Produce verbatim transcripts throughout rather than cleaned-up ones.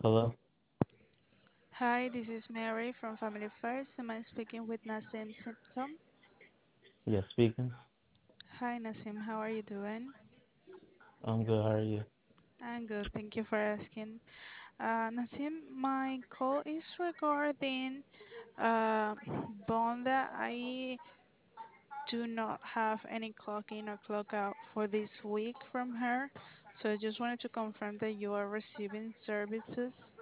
Hello? Hi, this is Mary from Family First. Am I speaking with Nassim Simpson? Yes, speaking. Hi, Nassim. How are you doing? I'm good. How are you? I'm good. Thank you for asking. Uh, Nassim, my call is regarding uh, Bonda. I do not have any clock in or clock out for this week from her. So I just wanted to confirm that you are receiving services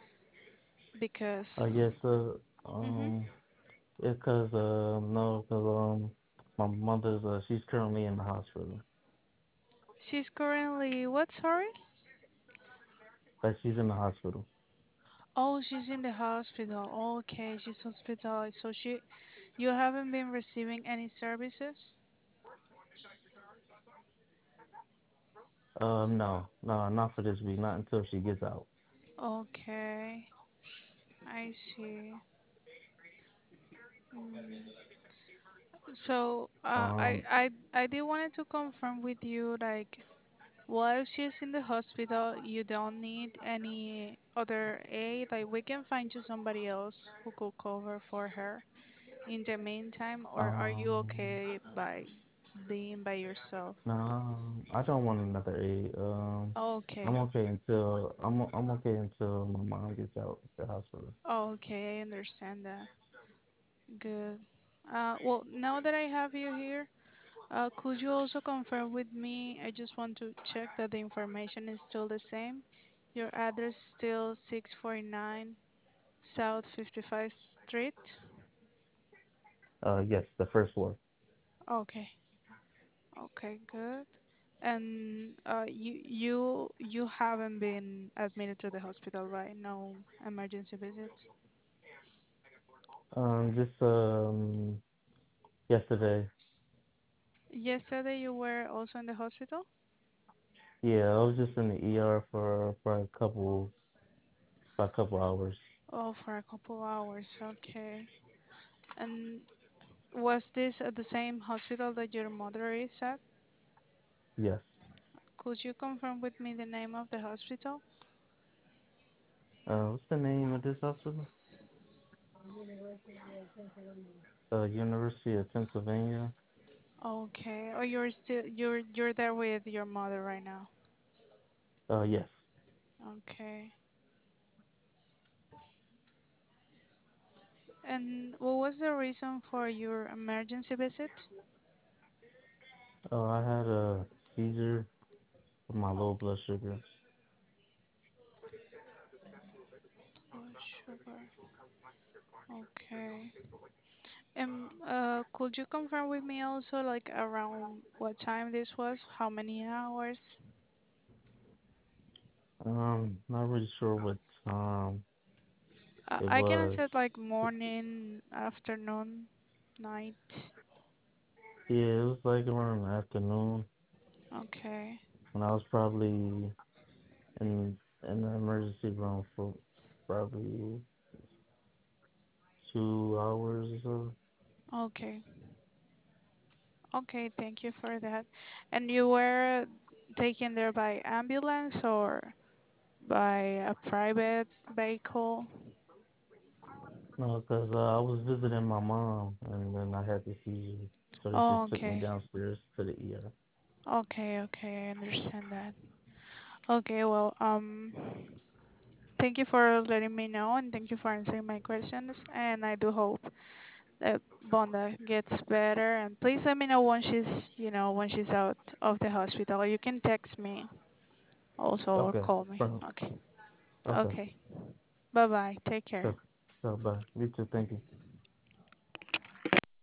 Uh, because yes, uh, Mhm. um, it's cause, uh, no, cause, um, my mother's, uh, she's currently in the hospital. she's currently what? Sorry? Like, she's in the hospital. Oh, she's in the hospital. Okay, she's hospitalized. So she, you haven't been receiving any services? Um, no, no, not for this week, not until she gets out. Okay, I see. Mm. So, uh, I, Um, I, I did wanted to confirm with you, like, while she's in the hospital, you don't need any other aid. Like, we can find you somebody else who could cover for her in the meantime, or are you um, okay by being by yourself? no, I don't want another aid. Um, I'm Okay. okay until, I'm, I'm okay until my mom gets out the hospital. Okay, I understand that. Good. Uh, well, now that I have you here, uh, could you also confirm with me? I just want to check that the information is still the same. Your address still six forty-nine South fifty-fifth Street? Uh, yes, the first floor. Okay. Okay, good. And uh, you you you haven't been admitted to the hospital, right? No emergency visits. Um, just, um, yesterday. Yesterday you were also in the hospital? Yeah, I was just in the E R for for a couple for a couple hours. Oh, for a couple hours. Okay. And was this at the same hospital that your mother is at? Yes. Could you confirm with me the name of the hospital? Uh, what's the name of this hospital? Uh, University of Pennsylvania. Okay. Oh, you're still you're you're there with your mother right now. Uh, yes. Okay. And what was the reason for your emergency visit? Uh, I had a seizure with my low Okay. blood sugar. Blood sugar. Okay. And uh, could you confirm with me also, like around what time this was? How many hours? Um, not really sure what time Uh, it I can was. set like morning, afternoon, night. Yeah, it was like around the afternoon, Okay. and I was probably in in the emergency room for probably two hours or so. Okay. Okay, thank you for that. And you were taken there by ambulance or by a private vehicle? No, cause uh, I was visiting my mom, and then I had the seizure, so they Oh, just took me okay. downstairs to the E R. Okay, okay, I understand that. Okay, well, um, thank you for letting me know and thank you for answering my questions. And I do hope that Bonda gets better. And please let me know when she's, you know, when she's out of the hospital. You can text me also or Okay, call me. fine. Okay. Okay, Okay. Bye bye. Take care. so, so bye. You too. Thank you.